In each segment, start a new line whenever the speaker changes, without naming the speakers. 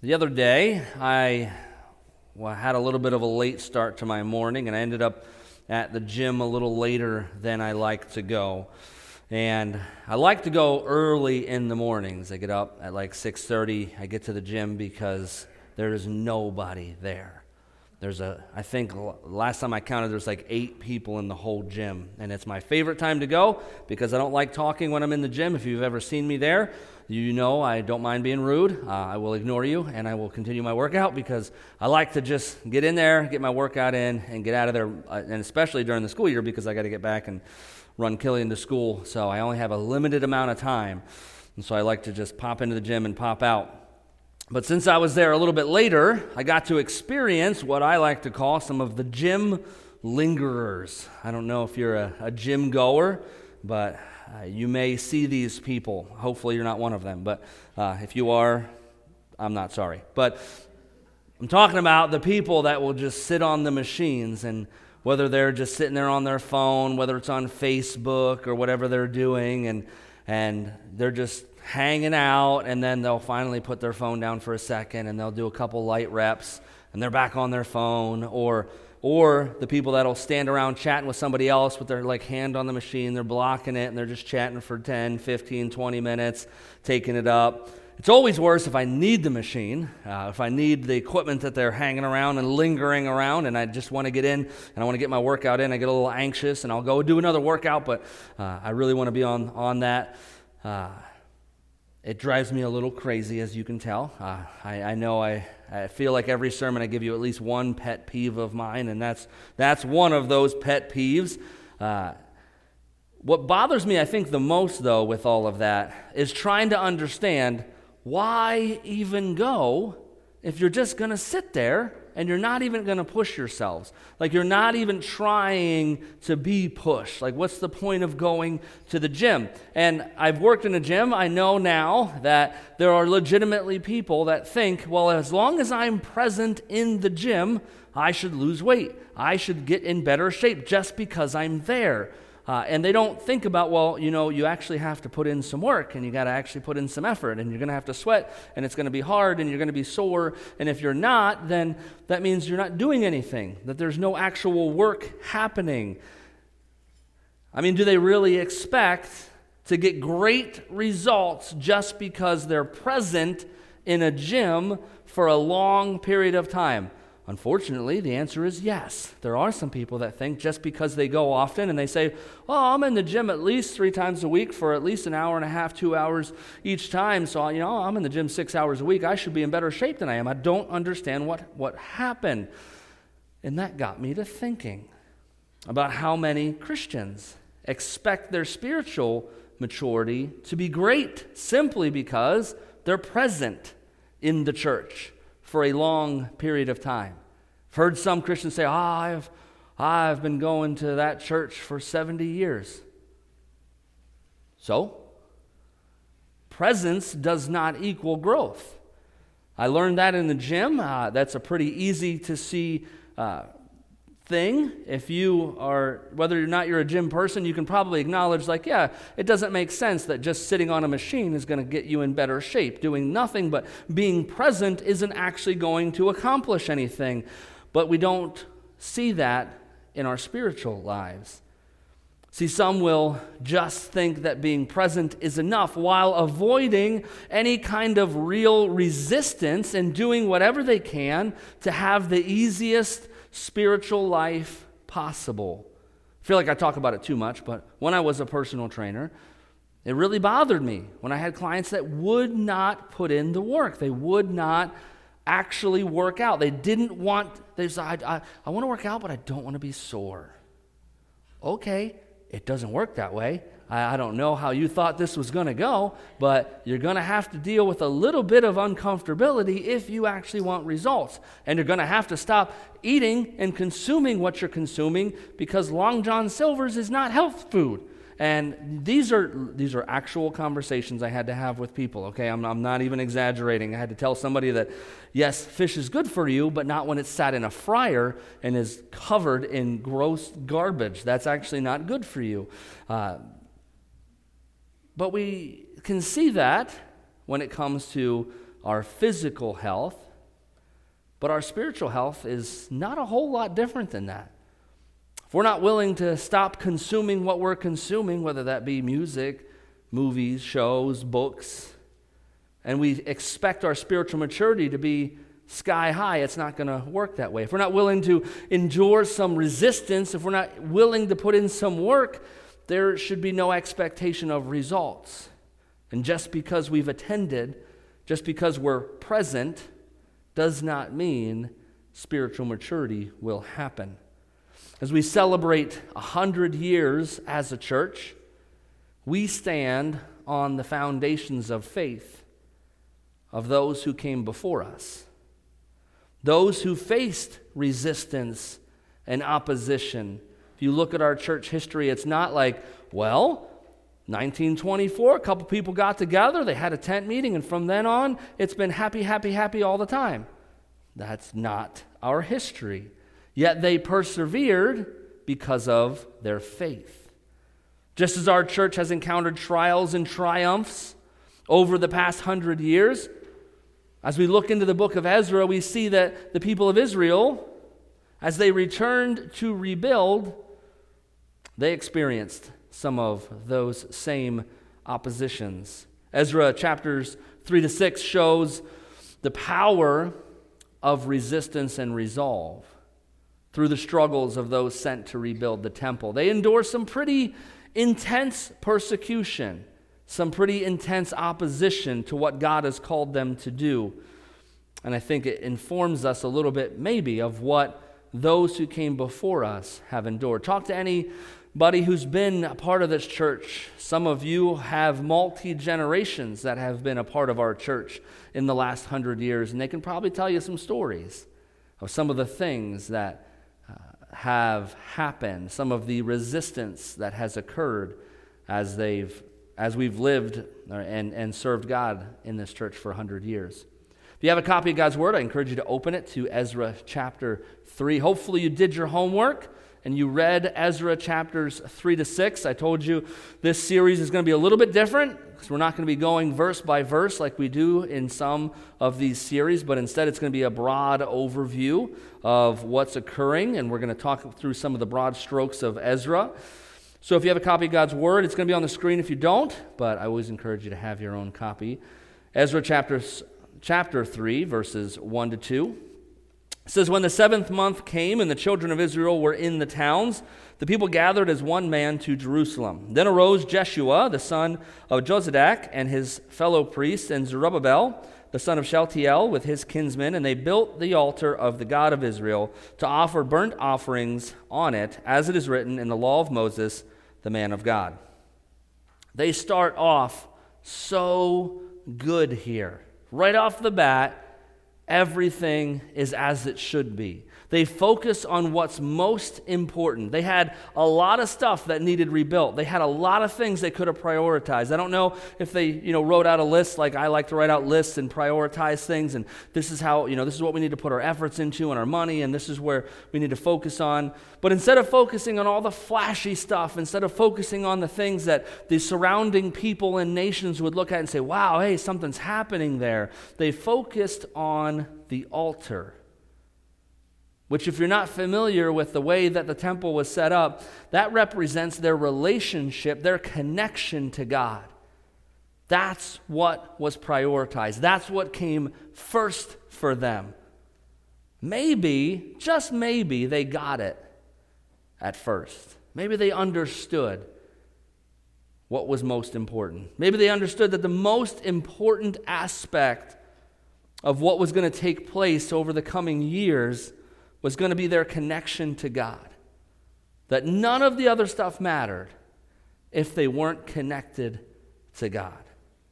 The other day, I had a little bit of a late start to my morning, and I ended up at the gym a little later than I like to go. And I like to go early in the mornings. I get up at like 6:30. I get to the gym because there's nobody there. I think last time I counted, there's like 8 people in the whole gym. And it's my favorite time to go because I don't like talking when I'm in the gym. If you've ever seen me there, you know I don't mind being rude. I will ignore you and I will continue my workout because I like to just get in there, get my workout in, and get out of there, and especially during the school year because I got to get back and run Killian to school. So I only have a limited amount of time. And so I like to just pop into the gym and pop out. But since I was there a little bit later, I got to experience what I like to call some of the gym lingerers. I don't know if you're a gym goer, but you may see these people. Hopefully you're not one of them, but if you are, I'm not sorry. But I'm talking about the people that will just sit on the machines, and whether they're just sitting there on their phone, whether it's on Facebook or whatever they're doing, and they're just hanging out, and then they'll finally put their phone down for a second, and they'll do a couple light reps, and they're back on their phone, or the people that'll stand around chatting with somebody else with their hand on the machine, they're blocking it, and they're just chatting for 10, 15, 20 minutes, taking it up. It's always worse if I need the machine, if I need the equipment that they're hanging around and lingering around, and I just want to get in, and I want to get my workout in. I get a little anxious, and I'll go do another workout, but I really want to be on that. It drives me a little crazy, as you can tell. I know I feel like every sermon I give you at least one pet peeve of mine, and that's one of those pet peeves. What bothers me, I think, the most, though, with all of that is trying to understand why even go if you're just going to sit there and you're not even going to push yourselves. You're not even trying to be pushed. What's the point of going to the gym? And I've worked in a gym. I know now that there are legitimately people that think, well, as long as I'm present in the gym, I should lose weight. I should get in better shape just because I'm there. And they don't think about, well, you actually have to put in some work, and you got to actually put in some effort, and you're going to have to sweat, and it's going to be hard, and you're going to be sore, and if you're not, then that means you're not doing anything, that there's no actual work happening. I mean, do they really expect to get great results just because they're present in a gym for a long period of time? Unfortunately, the answer is yes. There are some people that think just because they go often and they say, well, I'm in the gym at least 3 times a week for at least an hour and a half, 2 hours each time, so I'm in the gym 6 hours a week. I should be in better shape than I am. I don't understand what happened. And that got me to thinking about how many Christians expect their spiritual maturity to be great simply because they're present in the church for a long period of time. I've heard some Christians say, I've been going to that church for 70 years. So, presence does not equal growth. I learned that in the gym. That's a pretty easy to see thing. If you are, whether or not you're a gym person, you can probably acknowledge, it doesn't make sense that just sitting on a machine is going to get you in better shape. Doing nothing but being present isn't actually going to accomplish anything. But we don't see that in our spiritual lives. See, some will just think that being present is enough while avoiding any kind of real resistance and doing whatever they can to have the easiest spiritual life possible. I feel like I talk about it too much, but when I was a personal trainer, it really bothered me when I had clients that would not put in the work. They would not actually work out. They said, I want to work out, but I don't want to be sore. Okay, it doesn't work that way. I don't know how you thought this was going to go, but you're going to have to deal with a little bit of uncomfortability if you actually want results. And you're going to have to stop eating and consuming what you're consuming because Long John Silver's is not health food. And these are actual conversations I had to have with people, okay? I'm not even exaggerating. I had to tell somebody that, yes, fish is good for you, but not when it's sat in a fryer and is covered in gross garbage. That's actually not good for you. But we can see that when it comes to our physical health, but our spiritual health is not a whole lot different than that. If we're not willing to stop consuming what we're consuming, whether that be music, movies, shows, books, and we expect our spiritual maturity to be sky high, it's not going to work that way. If we're not willing to endure some resistance, if we're not willing to put in some work, there should be no expectation of results. And just because we've attended, just because we're present, does not mean spiritual maturity will happen. As we celebrate 100 years as a church, we stand on the foundations of faith of those who came before us, those who faced resistance and opposition. If you look at our church history, it's not like, well, 1924, a couple people got together, they had a tent meeting, and from then on, it's been happy, happy, happy all the time. That's not our history. Yet they persevered because of their faith. Just as our church has encountered trials and triumphs over the past 100 years, as we look into the book of Ezra, we see that the people of Israel, as they returned to rebuild, they experienced some of those same oppositions. Ezra chapters 3-6 shows the power of resistance and resolve through the struggles of those sent to rebuild the temple. They endure some pretty intense persecution, some pretty intense opposition to what God has called them to do. And I think it informs us a little bit maybe of what those who came before us have endured. Talk to anybody who's been a part of this church. Some of you have multi-generations that have been a part of our church in the last 100 years, and they can probably tell you some stories of some of the things that have happened, some of the resistance that has occurred as we've lived and served God in this church for 100 years. If you have a copy of God's Word, I encourage you to open it to Ezra chapter 3. Hopefully you did your homework and you read Ezra chapters 3-6. I told you this series is going to be a little bit different because we're not going to be going verse by verse like we do in some of these series, but instead it's going to be a broad overview of what's occurring, and we're going to talk through some of the broad strokes of Ezra. So if you have a copy of God's Word, it's going to be on the screen if you don't, but I always encourage you to have your own copy. Ezra chapter 3, verses 1-2. It says, "When the 7th month came and the children of Israel were in the towns, the people gathered as one man to Jerusalem. Then arose Jeshua, the son of Jozadak, and his fellow priests, and Zerubbabel, the son of Shealtiel, with his kinsmen, and they built the altar of the God of Israel to offer burnt offerings on it, as it is written in the law of Moses, the man of God." They start off so good here. Right off the bat, everything is as it should be. They focus on what's most important. They had a lot of stuff that needed rebuilt. They had a lot of things they could have prioritized. I don't know if they, wrote out a list like I like to write out lists and prioritize things, and this is how, this is what we need to put our efforts into and our money, and this is where we need to focus on. But instead of focusing on all the flashy stuff, instead of focusing on the things that the surrounding people and nations would look at and say, wow, hey, something's happening there, they focused on the altar. Which, if you're not familiar with the way that the temple was set up, that represents their relationship, their connection to God. That's what was prioritized. That's what came first for them. Maybe, just maybe, they got it at first. Maybe they understood what was most important. Maybe they understood that the most important aspect of what was going to take place over the coming years was going to be their connection to God. That none of the other stuff mattered if they weren't connected to God.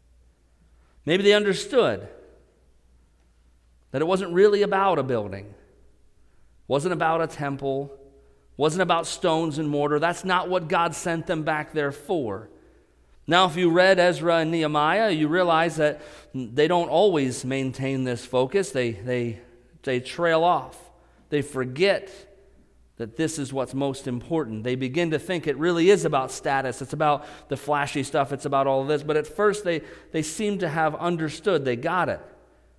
Maybe they understood that it wasn't really about a building, wasn't about a temple, wasn't about stones and mortar. That's not what God sent them back there for. Now, if you read Ezra and Nehemiah, you realize that they don't always maintain this focus. They trail off. They forget that this is what's most important. They begin to think it really is about status. It's about the flashy stuff. It's about all of this. But at first, they seem to have understood. They got it.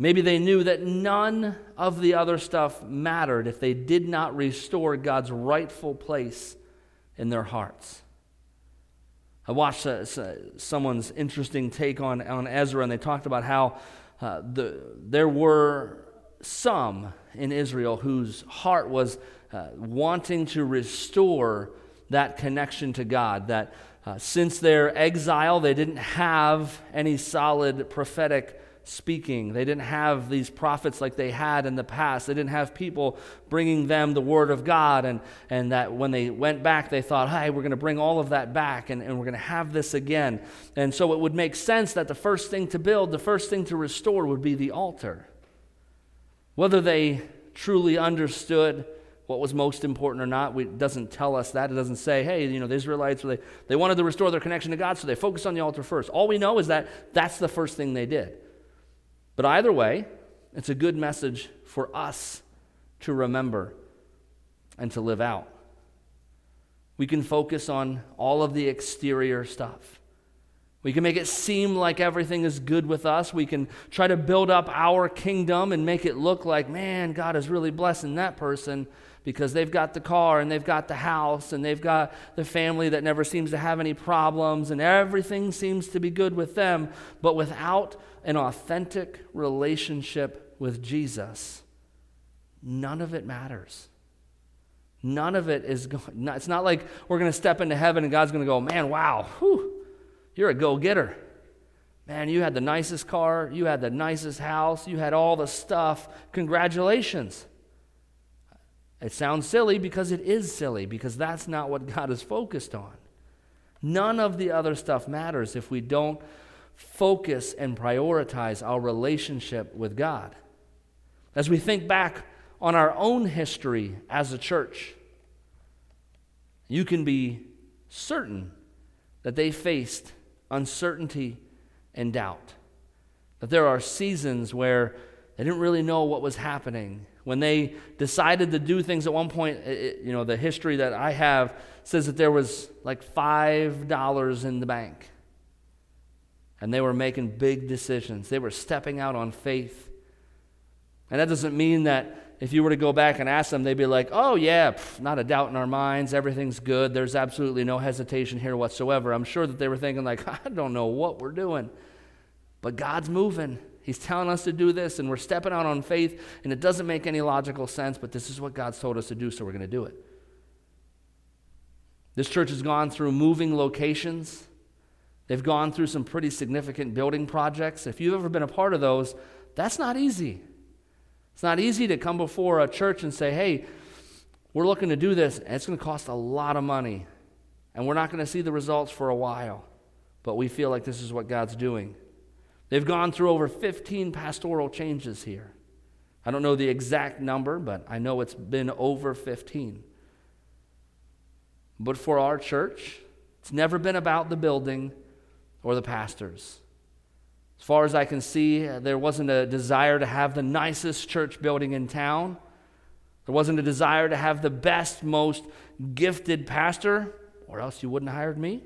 Maybe they knew that none of the other stuff mattered if they did not restore God's rightful place in their hearts. I watched someone's interesting take on Ezra, and they talked about how there were some in Israel whose heart was wanting to restore that connection to God, that since their exile, they didn't have any solid prophetic speaking. They didn't have these prophets like they had in the past. They didn't have people bringing them the Word of God, and that when they went back, they thought, hey, we're going to bring all of that back, and we're going to have this again. And so it would make sense that the first thing to build, the first thing to restore would be the altar. Whether they truly understood what was most important or not, it doesn't tell us that. It doesn't say, hey, the Israelites, they wanted to restore their connection to God, so they focused on the altar first. All we know is that that's the first thing they did. But either way, it's a good message for us to remember and to live out. We can focus on all of the exterior stuff. We can make it seem like everything is good with us. We can try to build up our kingdom and make it look like, man, God is really blessing that person because they've got the car and they've got the house and they've got the family that never seems to have any problems and everything seems to be good with them. But without an authentic relationship with Jesus, none of it matters. None of it is going. It's not like we're going to step into heaven and God's going to go, man, wow, you're a go-getter. Man, you had the nicest car, you had the nicest house, you had all the stuff. Congratulations. It sounds silly because it is silly, because that's not what God is focused on. None of the other stuff matters if we don't focus and prioritize our relationship with God. As we think back on our own history as a church, you can be certain that they faced uncertainty and doubt. That there are seasons where they didn't really know what was happening. When they decided to do things at one point, the history that I have says that there was like $5 in the bank. And they were making big decisions. They were stepping out on faith. And that doesn't mean that if you were to go back and ask them, they'd be like, oh yeah, not a doubt in our minds, everything's good, there's absolutely no hesitation here whatsoever. I'm sure that they were thinking like, I don't know what we're doing, but God's moving. He's telling us to do this, and we're stepping out on faith, and it doesn't make any logical sense, but this is what God's told us to do, so we're going to do it. This church has gone through moving locations. They've gone through some pretty significant building projects. If you've ever been a part of those, that's not easy. It's not easy to come before a church and say, hey, we're looking to do this, and it's going to cost a lot of money, and we're not going to see the results for a while, but we feel like this is what God's doing. They've gone through over 15 pastoral changes here. I don't know the exact number, but I know it's been over 15. But for our church, it's never been about the building or the pastors. As far as I can see, there wasn't a desire to have the nicest church building in town. There wasn't a desire to have the best, most gifted pastor, or else you wouldn't have hired me.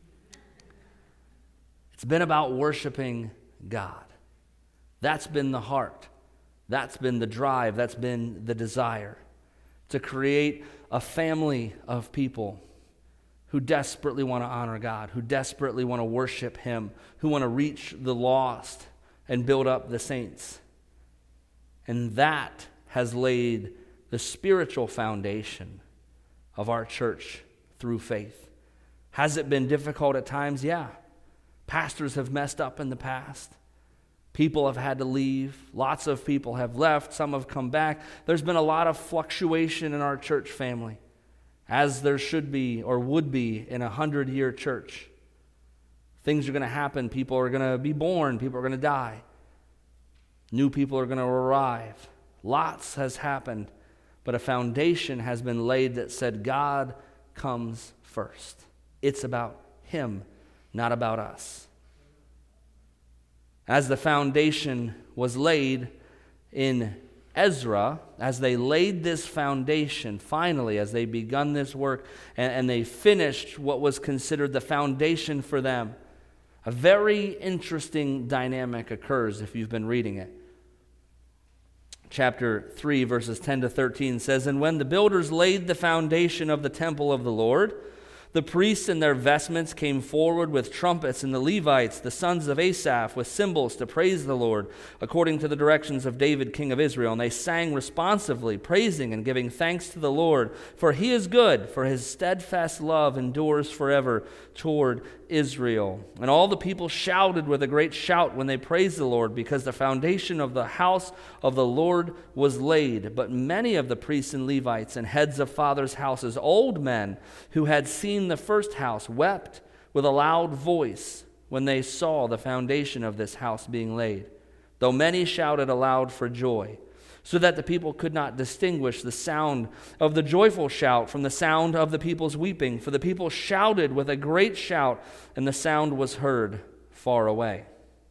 It's been about worshiping God. That's been the heart. That's been the drive. That's been the desire. To create a family of people who desperately want to honor God, who desperately want to worship Him, who want to reach the lost and build up the saints. And that has laid the spiritual foundation of our church through faith. Has it been difficult at times? Yeah. Pastors have messed up in the past. People have had to leave. Lots of people have left. Some have come back. There's been a lot of fluctuation in our church family, as there should be or would be in a 100-year church. Things are going to happen. People are going to be born. People are going to die. New people are going to arrive. Lots has happened, but a foundation has been laid that said God comes first. It's about Him, not about us. As the foundation was laid in Ezra, as they laid this foundation, finally, as they begun this work, and they finished what was considered the foundation for them, a very interesting dynamic occurs if you've been reading it. chapter 3, verses 10 to 13 says, "And when the builders laid the foundation of the temple of the Lord, the priests in their vestments came forward with trumpets, and the Levites, the sons of Asaph, with cymbals to praise the Lord, according to the directions of David, king of Israel. And they sang responsively, praising and giving thanks to the Lord, for he is good, for his steadfast love endures forever toward Israel. And all the people shouted with a great shout when they praised the Lord, because the foundation of the house of the Lord was laid. But many of the priests and Levites and heads of fathers' houses, old men who had seen the first house, wept with a loud voice when they saw the foundation of this house being laid, though many shouted aloud for joy, so that the people could not distinguish the sound of the joyful shout from the sound of the people's weeping. For the people shouted with a great shout, and the sound was heard far away."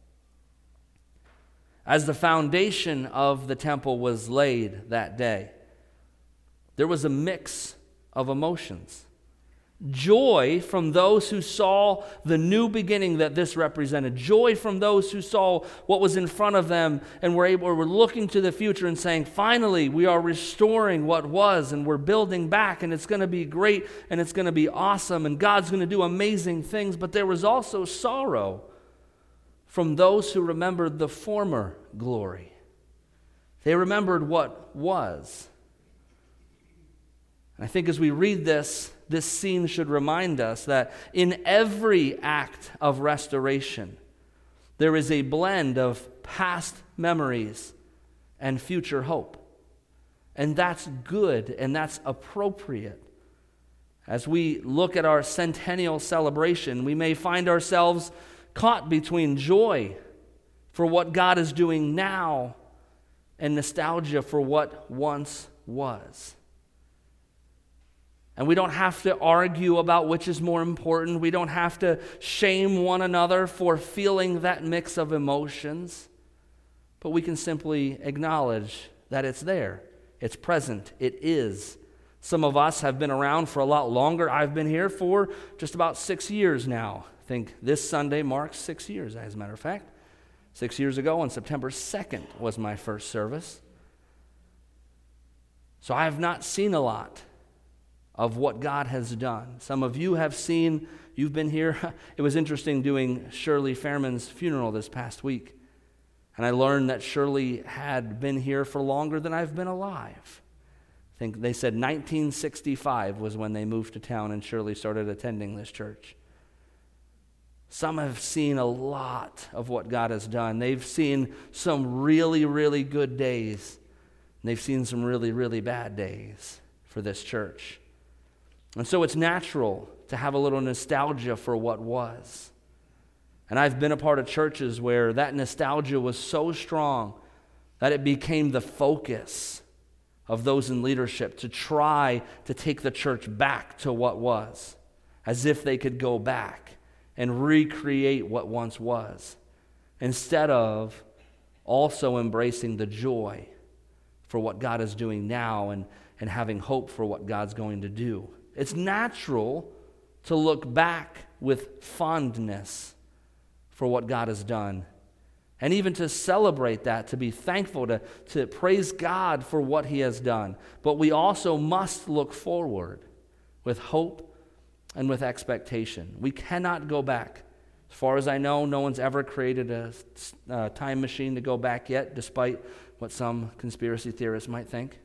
As the foundation of the temple was laid that day, there was a mix of emotions. Joy from those who saw the new beginning that this represented. Joy from those who saw what was in front of them and were looking to the future and saying, finally, we are restoring what was, and we're building back, and it's going to be great, and it's going to be awesome, and God's going to do amazing things. But there was also sorrow from those who remembered the former glory. They remembered what was. And I think as we read this scene should remind us that in every act of restoration, there is a blend of past memories and future hope. And that's good, and that's appropriate. As we look at our centennial celebration, we may find ourselves caught between joy for what God is doing now and nostalgia for what once was. And we don't have to argue about which is more important. We don't have to shame one another for feeling that mix of emotions. But we can simply acknowledge that it's there. It's present. It is. Some of us have been around for a lot longer. I've been here for just about 6 years now. I think this Sunday marks 6 years, as a matter of fact. 6 years ago on September 2nd was my first service. So I have not seen a lot of what God has done. Some of you have seen, you've been here. It was interesting doing Shirley Fairman's funeral this past week. And I learned that Shirley had been here for longer than I've been alive. I think they said 1965 was when they moved to town and Shirley started attending this church. Some have seen a lot of what God has done. They've seen some really, really good days. And they've seen some really, really bad days for this church. And so it's natural to have a little nostalgia for what was. And I've been a part of churches where that nostalgia was so strong that it became the focus of those in leadership to try to take the church back to what was, as if they could go back and recreate what once was, instead of also embracing the joy for what God is doing now and having hope for what God's going to do. It's natural to look back with fondness for what God has done, and even to celebrate that, to be thankful, to praise God for what He has done. But we also must look forward with hope and with expectation. We cannot go back. As far as I know, no one's ever created a time machine to go back yet, despite what some conspiracy theorists might think.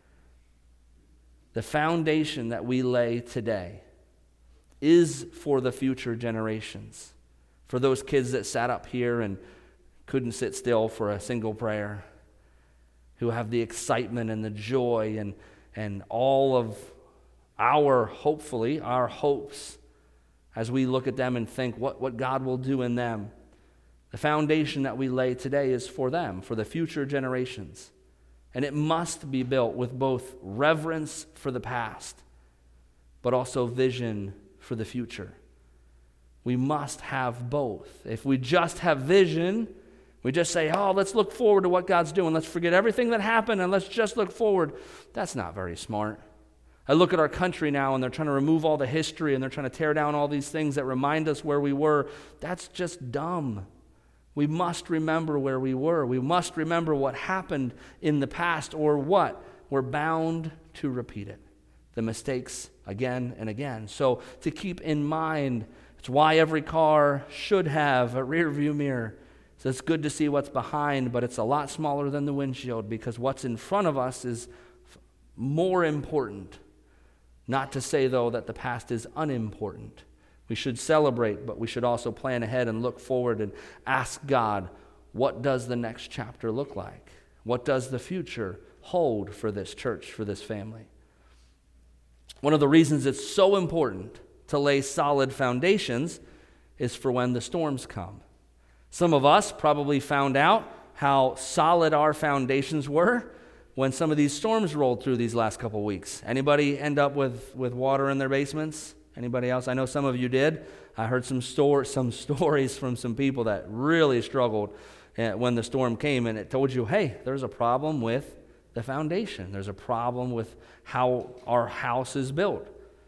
The foundation that we lay today is for the future generations. For those kids that sat up here and couldn't sit still for a single prayer, who have the excitement and the joy and all of our, hopefully, our hopes as we look at them and think what God will do in them. The foundation that we lay today is for them, for the future generations. And it must be built with both reverence for the past, but also vision for the future. We must have both. If we just have vision, we just say, oh, let's look forward to what God's doing. Let's forget everything that happened and let's just look forward. That's not very smart. I look at our country now and they're trying to remove all the history and they're trying to tear down all these things that remind us where we were. That's just dumb. We must remember where we were. We must remember what happened in the past, or what? We're bound to repeat it. The mistakes again and again. So to keep in mind, it's why every car should have a rear view mirror. So it's good to see what's behind, but it's a lot smaller than the windshield, because what's in front of us is more important. Not to say, though, that the past is unimportant. We should celebrate, but we should also plan ahead and look forward and ask God, what does the next chapter look like? What does the future hold for this church, for this family? One of the reasons it's so important to lay solid foundations is for when the storms come. Some of us probably found out how solid our foundations were when some of these storms rolled through these last couple weeks. Anybody end up with water in their basements? Anybody else? I know some of you did. I heard some stories from some people that really struggled when the storm came, and it told you, hey, there's a problem with the foundation. There's a problem with how our house is built.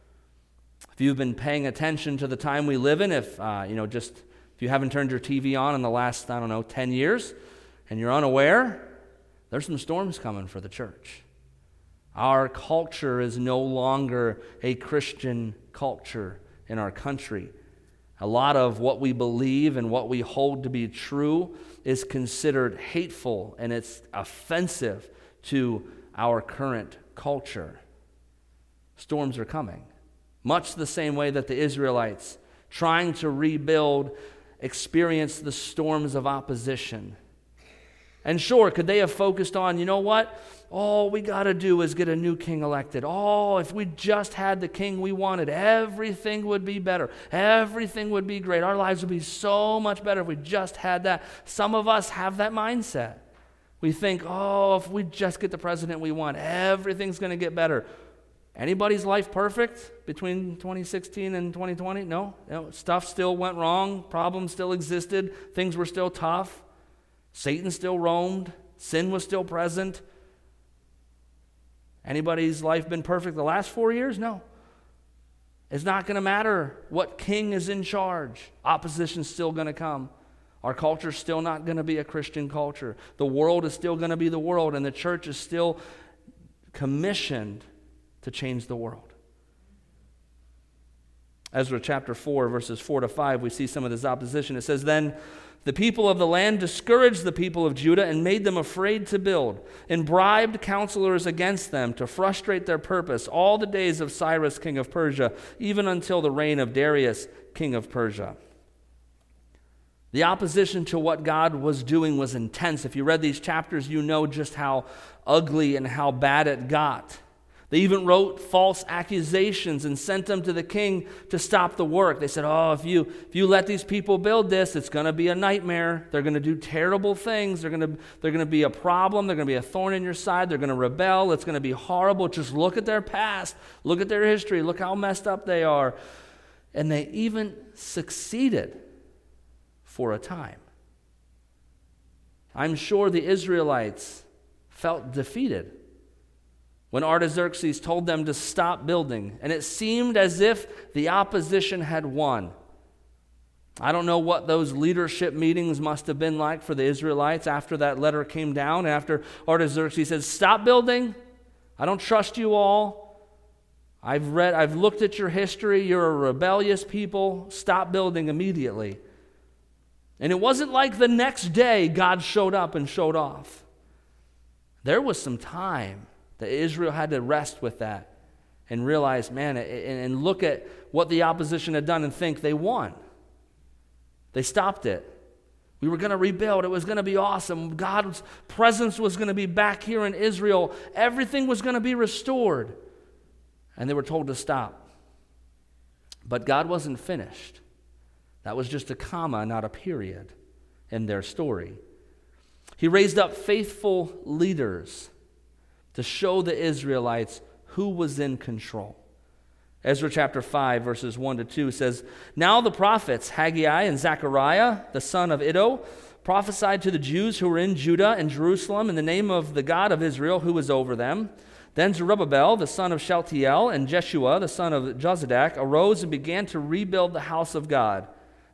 If you've been paying attention to the time we live in, if you haven't turned your TV on in the last, 10 years, and you're unaware, there's some storms coming for the church. Our culture is no longer a Christian culture in our country. A lot of what we believe and what we hold to be true is considered hateful, and it's offensive to our current culture. Storms are coming. Much the same way that the Israelites, trying to rebuild, experienced the storms of opposition. And sure, could they have focused on, you know what? All we got to do is get a new king elected. Oh, if we just had the king we wanted, everything would be better. Everything would be great. Our lives would be so much better if we just had that. Some of us have that mindset. We think, oh, if we just get the president we want, everything's going to get better. Anybody's life perfect between 2016 and 2020? No. Stuff still went wrong. Problems still existed. Things were still tough. Satan still roamed. Sin was still present. Anybody's life been perfect the last 4 years? No. It's not going to matter what king is in charge. Opposition's still going to come. Our culture's still not going to be a Christian culture. The world is still going to be the world, and the church is still commissioned to change the world. Ezra chapter 4, verses 4 to 5, we see some of this opposition. It says, "Then the people of the land discouraged the people of Judah and made them afraid to build, and bribed counselors against them to frustrate their purpose all the days of Cyrus, king of Persia, even until the reign of Darius, king of Persia." The opposition to what God was doing was intense. If you read these chapters, you know just how ugly and how bad it got. They even wrote false accusations and sent them to the king to stop the work. They said, oh, if you let these people build this, it's going to be a nightmare. They're going to do terrible things. They're going to be a problem. They're going to be a thorn in your side. They're going to rebel. It's going to be horrible. Just look at their past. Look at their history. Look how messed up they are. And they even succeeded for a time. I'm sure the Israelites felt defeated when Artaxerxes told them to stop building, and it seemed as if the opposition had won. I don't know what those leadership meetings must have been like for the Israelites after that letter came down, after Artaxerxes said, stop building, I don't trust you all. I've looked at your history, you're a rebellious people, stop building immediately. And it wasn't like the next day God showed up and showed off. There was some time that Israel had to rest with that and realize, man, and look at what the opposition had done and think they won. They stopped it. We were going to rebuild. It was going to be awesome. God's presence was going to be back here in Israel. Everything was going to be restored. And they were told to stop. But God wasn't finished. That was just a comma, not a period in their story. He raised up faithful leaders to show the Israelites who was in control. Ezra chapter 5, verses 1 to 2 says, "Now the prophets Haggai and Zechariah, the son of Iddo, prophesied to the Jews who were in Judah and Jerusalem in the name of the God of Israel who was over them. Then Zerubbabel, the son of Shealtiel, and Jeshua, the son of Jozadak, arose and began to rebuild the house of God,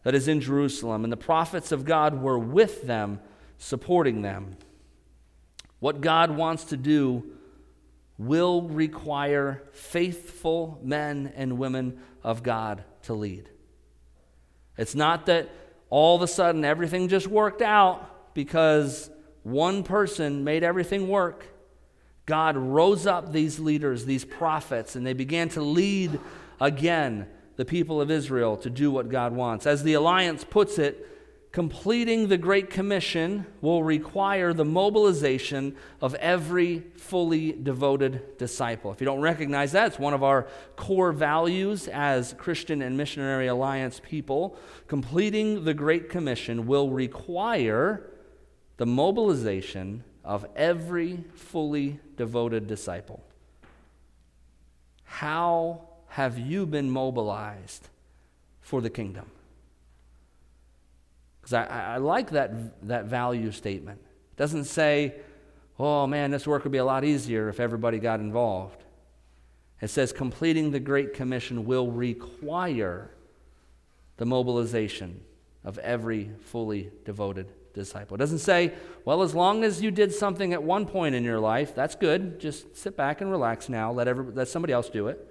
that is in Jerusalem, and the prophets of God were with them, supporting them. What God wants to do will require faithful men and women of God to lead. It's not that all of a sudden everything just worked out because one person made everything work. God rose up these leaders, these prophets, and they began to lead again the people of Israel to do what God wants. As the Alliance puts it, completing the Great Commission will require the mobilization of every fully devoted disciple. If you don't recognize that, it's one of our core values as Christian and Missionary Alliance people. Completing the Great Commission will require the mobilization of every fully devoted disciple. How have you been mobilized for the kingdom? Because I like that value statement. It doesn't say, oh man, this work would be a lot easier if everybody got involved. It says completing the Great Commission will require the mobilization of every fully devoted disciple. It doesn't say, well, as long as you did something at one point in your life, that's good. Just sit back and relax now. Let somebody else do it.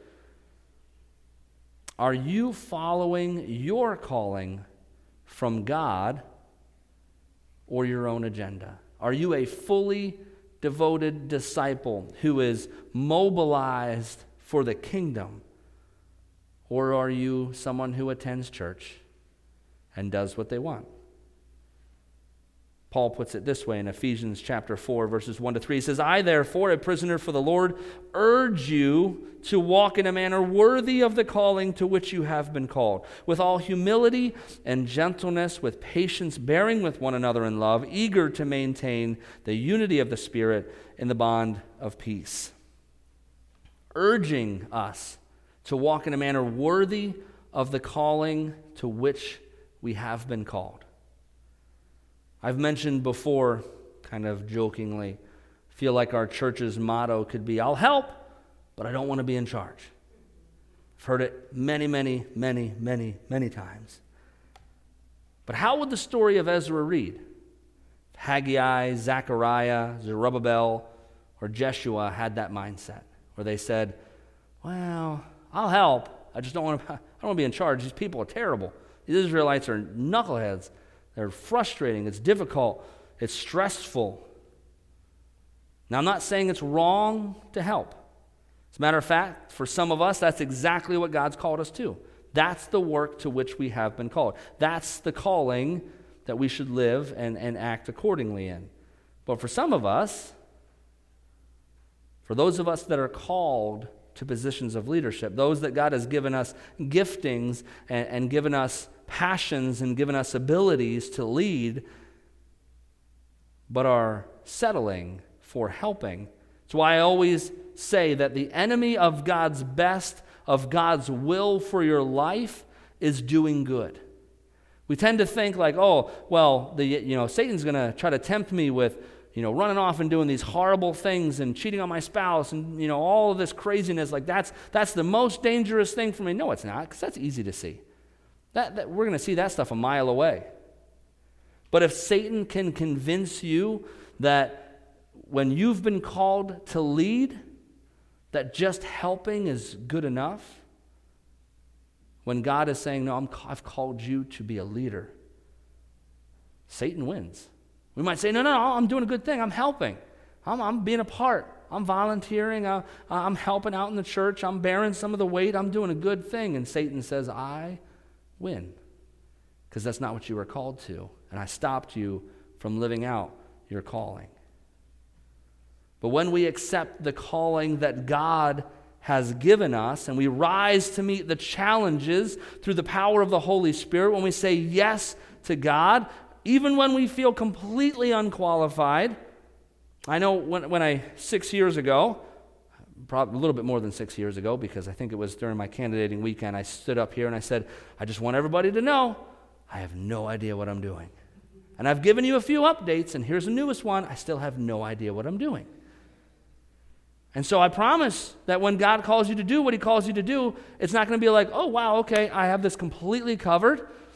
Are you following your calling from God or your own agenda? Are you a fully devoted disciple who is mobilized for the kingdom? Or are you someone who attends church and does what they want? Paul puts it this way in Ephesians chapter 4, verses 1 to 3. He says, I, therefore, a prisoner for the Lord, urge you to walk in a manner worthy of the calling to which you have been called, with all humility and gentleness, with patience, bearing with one another in love, eager to maintain the unity of the Spirit in the bond of peace. Urging us to walk in a manner worthy of the calling to which we have been called. I've mentioned before, kind of jokingly, feel like our church's motto could be, I'll help, but I don't want to be in charge. I've heard it many, many, many, many, many times. But how would the story of Ezra read? If Haggai, Zechariah, Zerubbabel, or Jeshua had that mindset, where they said, well, I'll help, I don't want to be in charge. These people are terrible. These Israelites are knuckleheads. They're frustrating, it's difficult, it's stressful. Now, I'm not saying it's wrong to help. As a matter of fact, for some of us, that's exactly what God's called us to. That's the work to which we have been called. That's the calling that we should live and act accordingly in. But for some of us, for those of us that are called to positions of leadership, those that God has given us giftings and given us passions and given us abilities to lead, but are settling for helping. That's why I always say that the enemy of God's best, of God's will for your life, is doing good. We tend to think like, oh, well, Satan's going to try to tempt me with, running off and doing these horrible things and cheating on my spouse and, all of this craziness. Like that's the most dangerous thing for me. No, it's not, because that's easy to see. That we're going to see that stuff a mile away. But if Satan can convince you that when you've been called to lead, that just helping is good enough, when God is saying, no, I've called you to be a leader, Satan wins. We might say, no, I'm doing a good thing. I'm helping. I'm being a part. I'm volunteering. I'm helping out in the church. I'm bearing some of the weight. I'm doing a good thing. And Satan says, I win, because that's not what you were called to, and I stopped you from living out your calling. But when we accept the calling that God has given us and we rise to meet the challenges through the power of the Holy Spirit, when we say yes to God, even when we feel completely unqualified. I know when 6 years ago, probably a little bit more than 6 years ago, because I think it was during my candidating weekend, I stood up here and I said, I just want everybody to know I have no idea what I'm doing. And I've given you a few updates, and here's the newest one. I still have no idea what I'm doing. And so I promise that when God calls you to do what he calls you to do, it's not going to be like, oh, wow, okay, I have this completely covered.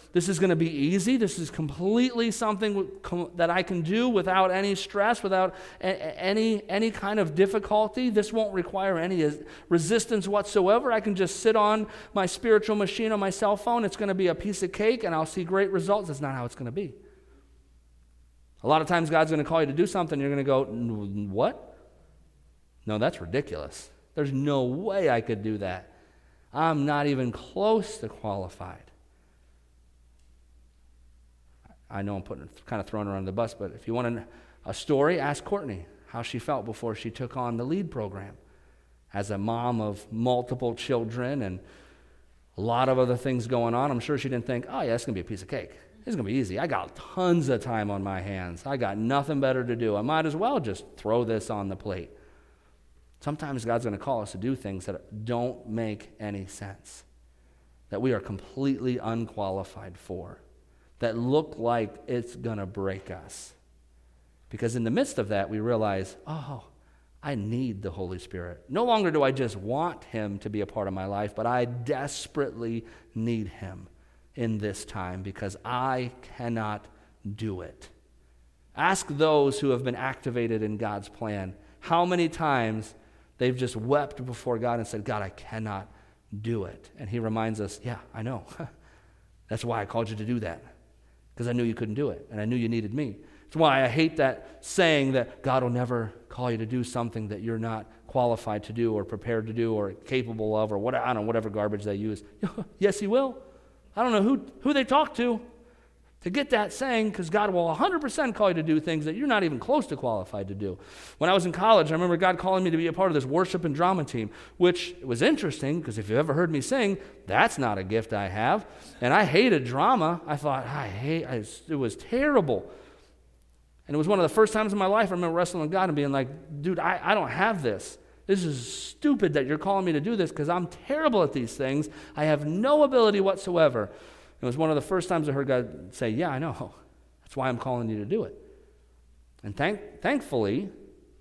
this is going to be easy. This is completely something that I can do without any stress, without any kind of difficulty. This won't require any resistance whatsoever. I can just sit on my spiritual machine on my cell phone. It's going to be a piece of cake, and I'll see great results. That's not how it's going to be. A lot of times God's going to call you to do something, you're going to go, what? No, that's ridiculous. There's no way I could do that. I'm not even close to qualified. I know I'm kind of throwing her under the bus, but if you want a story, ask Courtney how she felt before she took on the LEAD program. As a mom of multiple children and a lot of other things going on, I'm sure she didn't think, oh yeah, it's going to be a piece of cake. It's going to be easy. I got tons of time on my hands. I got nothing better to do. I might as well just throw this on the plate. Sometimes God's going to call us to do things that don't make any sense, that we are completely unqualified for, that look like it's going to break us. Because in the midst of that, we realize, oh, I need the Holy Spirit. No longer do I just want him to be a part of my life, but I desperately need him in this time because I cannot do it. Ask those who have been activated in God's plan how many times they've just wept before God and said, God, I cannot do it. And he reminds us, yeah, I know. That's why I called you to do that, because I knew you couldn't do it, and I knew you needed me. That's why I hate that saying that God will never call you to do something that you're not qualified to do or prepared to do or capable of or whatever garbage they use. Yes, he will. I don't know who they talk to get that saying, because God will 100% call you to do things that you're not even close to qualified to do. When I was in college, I remember God calling me to be a part of this worship and drama team, which was interesting, because if you've ever heard me sing, that's not a gift I have. And I hated drama. I thought, it was terrible. And it was one of the first times in my life I remember wrestling with God and being like, dude, I don't have this. This is stupid that you're calling me to do this, because I'm terrible at these things. I have no ability whatsoever. It was one of the first times I heard God say, yeah, I know. That's why I'm calling you to do it. And thankfully,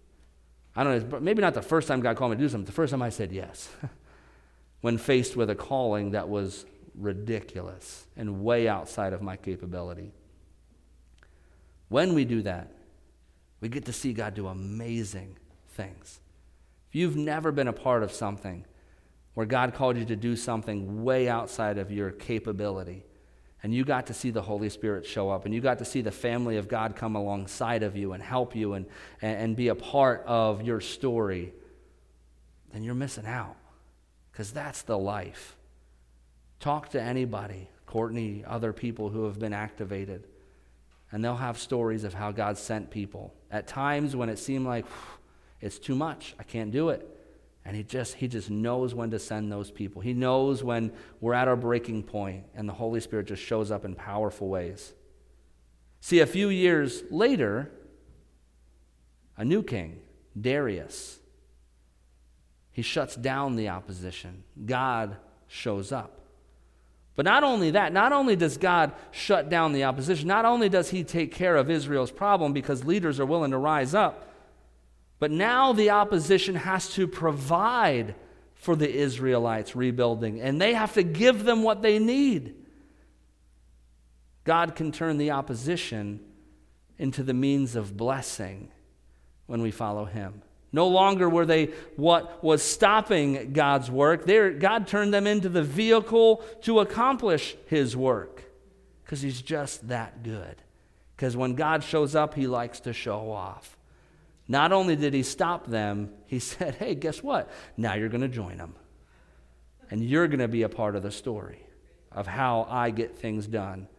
I don't know, maybe not the first time God called me to do something, the first time I said yes. When faced with a calling that was ridiculous and way outside of my capability. When we do that, we get to see God do amazing things. If you've never been a part of something where God called you to do something way outside of your capability, and you got to see the Holy Spirit show up, and you got to see the family of God come alongside of you and help you and be a part of your story, then you're missing out, because that's the life. Talk to anybody, Courtney, other people who have been activated, and they'll have stories of how God sent people. At times when it seemed like it's too much, I can't do it. And he just knows when to send those people. He knows when we're at our breaking point, and the Holy Spirit just shows up in powerful ways. See, a few years later, a new king, Darius, he shuts down the opposition. God shows up. But not only that, not only does God shut down the opposition, not only does he take care of Israel's problem because leaders are willing to rise up, but now the opposition has to provide for the Israelites rebuilding, and they have to give them what they need. God can turn the opposition into the means of blessing when we follow him. No longer were they what was stopping God's work. God turned them into the vehicle to accomplish his work, because he's just that good. Because when God shows up, he likes to show off. Not only did he stop them, he said, hey, guess what? Now you're going to join them. And you're going to be a part of the story of how I get things done.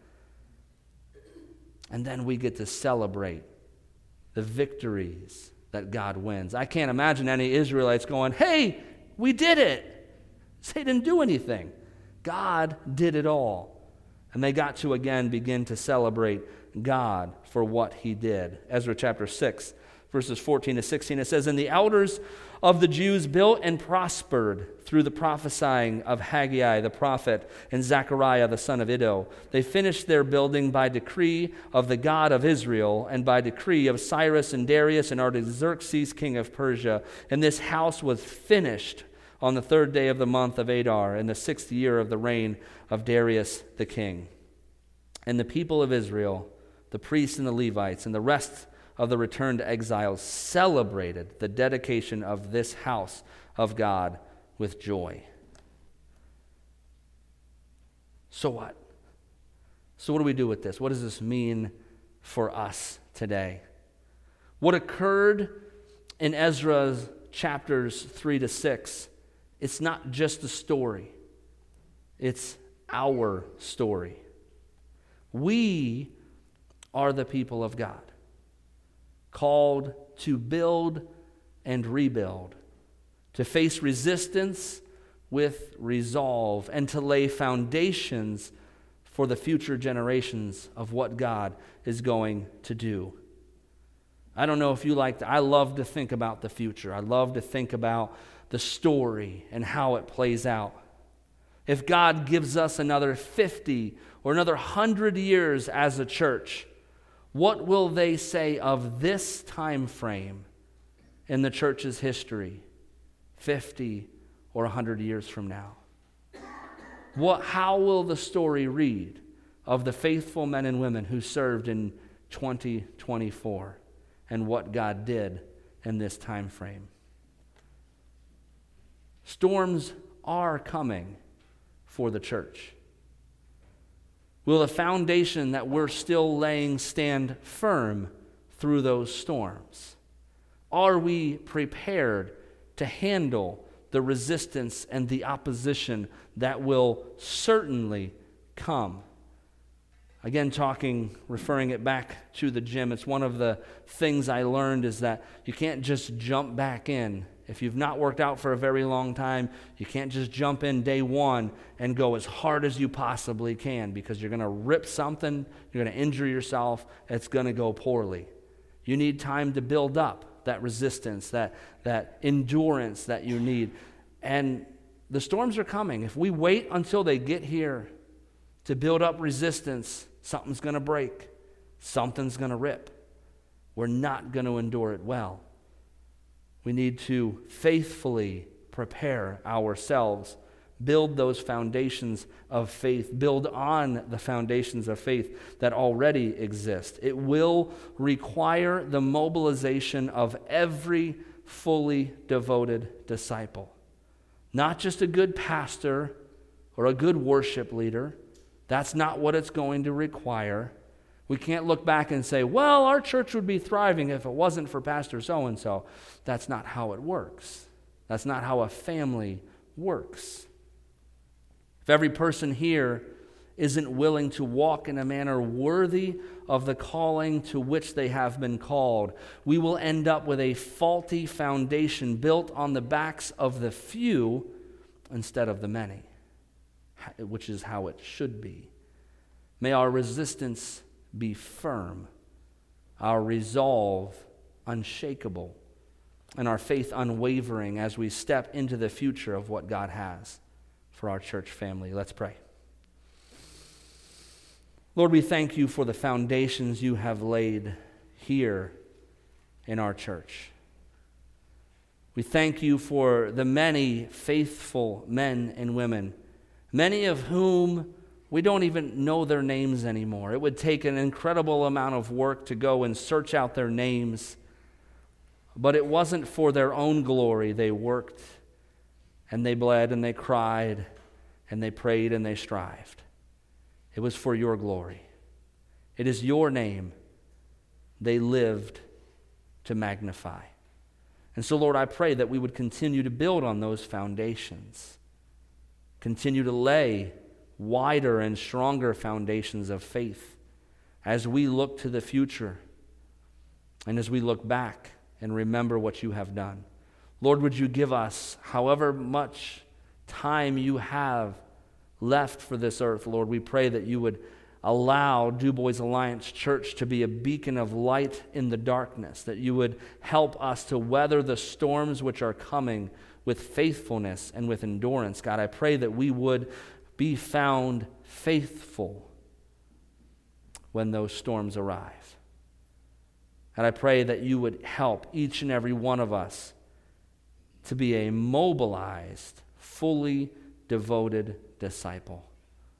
And then we get to celebrate the victories that God wins. I can't imagine any Israelites going, hey, we did it. They didn't do anything. God did it all. And they got to again begin to celebrate God for what he did. Ezra chapter 6. Verses 14 to 16, it says, and the elders of the Jews built and prospered through the prophesying of Haggai the prophet and Zechariah the son of Iddo. They finished their building by decree of the God of Israel and by decree of Cyrus and Darius and Artaxerxes king of Persia. And this house was finished on the 3rd day of the month of Adar in the 6th year of the reign of Darius the king. And the people of Israel, the priests and the Levites, and the rest of the returned exiles celebrated the dedication of this house of God with joy. So what? So what do we do with this? What does this mean for us today? What occurred in Ezra's chapters 3 to 6, it's not just a story. It's our story. We are the people of God, called to build and rebuild, to face resistance with resolve, and to lay foundations for the future generations of what God is going to do. I don't know if you like I love to think about the future. I love to think about the story and how it plays out. If God gives us another 50 or another 100 years as a church, what will they say of this time frame in the church's history 50 or 100 years from now? How will the story read of the faithful men and women who served in 2024 and what God did in this time frame? Storms are coming for the church. Will the foundation that we're still laying stand firm through those storms? Are we prepared to handle the resistance and the opposition that will certainly come? Again, referring it back to the gym, it's one of the things I learned is that you can't just jump back in. If you've not worked out for a very long time, you can't just jump in day one and go as hard as you possibly can, because you're going to rip something, you're going to injure yourself, it's going to go poorly. You need time to build up that resistance, that endurance that you need. And the storms are coming. If we wait until they get here to build up resistance, something's going to break. Something's going to rip. We're not going to endure it well. We need to faithfully prepare ourselves, build those foundations of faith, build on the foundations of faith that already exist. It will require the mobilization of every fully devoted disciple. Not just a good pastor or a good worship leader. That's not what it's going to require. We can't look back and say, well, our church would be thriving if it wasn't for Pastor so-and-so. That's not how it works. That's not how a family works. If every person here isn't willing to walk in a manner worthy of the calling to which they have been called, we will end up with a faulty foundation built on the backs of the few instead of the many, which is how it should be. May our resistance be firm, our resolve unshakable, and our faith unwavering as we step into the future of what God has for our church family. Let's pray. Lord, we thank you for the foundations you have laid here in our church. We thank you for the many faithful men and women, many of whom we don't even know their names anymore. It would take an incredible amount of work to go and search out their names. But it wasn't for their own glory. They worked and they bled and they cried and they prayed and they strived. It was for your glory. It is your name they lived to magnify. And so, Lord, I pray that we would continue to build on those foundations, continue to lay wider and stronger foundations of faith as we look to the future and as we look back and remember what you have done. Lord, would you give us however much time you have left for this earth, Lord, we pray that you would allow Du Bois Alliance Church to be a beacon of light in the darkness, that you would help us to weather the storms which are coming with faithfulness and with endurance. God, I pray that we would be found faithful when those storms arrive. And I pray that you would help each and every one of us to be a mobilized, fully devoted disciple.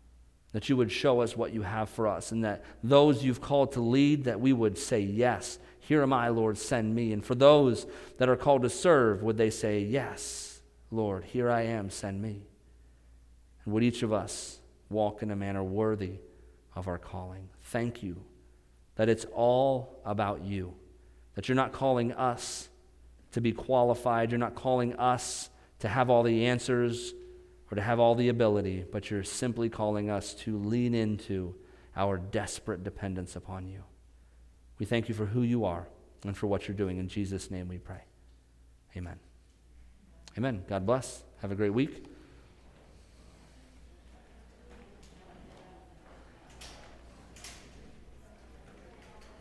that you would show us what you have for us, and that those you've called to lead, that we would say, yes, here am I, Lord, send me. And for those that are called to serve, would they say, yes, Lord, here I am, send me. And would each of us walk in a manner worthy of our calling. Thank you that it's all about you, that you're not calling us to be qualified, you're not calling us to have all the answers or to have all the ability, but you're simply calling us to lean into our desperate dependence upon you. We thank you for who you are and for what you're doing. In Jesus' name we pray. Amen. Amen. God bless. Have a great week.